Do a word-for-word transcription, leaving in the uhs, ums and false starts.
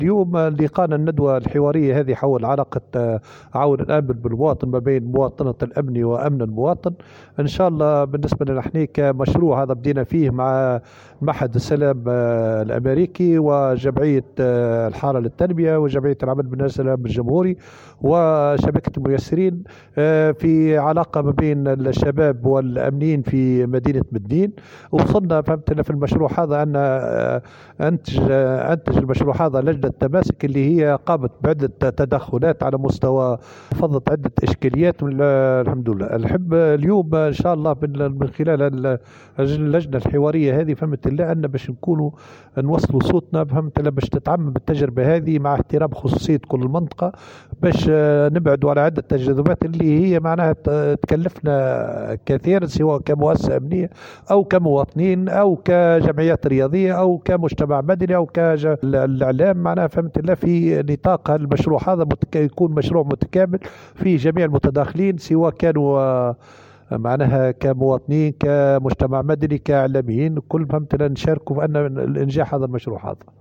اليوم لقانا الندوة الحوارية هذه حول علاقة آه، عون الآمن بالمواطن ما بين مواطنة الأمن وأمن المواطن. إن شاء الله بالنسبة لنا احنا كمشروع هذا بدينا فيه مع معهد السلام آه، الأمريكي وجمعية آه، الحارة للتنمية وجمعية العمل بالنسبة للسلام الجمهوري وشبكة الميسرين آه، في علاقة ما بين الشباب والأمنيين في مدينة مدين. وصلنا فهمتنا في المشروع هذا أن آه، أنتج آه، أنتج المشروع هذا لجنة تماسك اللي هي قامت بعدة تدخلات على مستوى، فضت عدة إشكاليات من الحمد لله. الحب اليوم إن شاء الله من من خلال ال- اللجنة الحوارية هذه فهمت الله أن باش نكونوا نوصلوا صوتنا فهمت الله باش تتعمم التجربة هذه مع احترام خصوصية كل منطقة، باش آه، نبعدوا على عدة تجاذبات اللي هي معناها ت- تكلفنا كثير سواء كمؤسسة أمنية أو كمواطنين أو كجمعيات رياضية أو كمجتمع مدني أو كالإعلام معناها فهمت الله في نطاق المشروع هذا متك- يكون مشروع متكامل في جميع المتداخلين سواء كانوا آه، معناها كمواطنين كمجتمع مدني كإعلاميين كل فهمت الله نشاركوا في أن الإنجاح هذا المشروع هذا.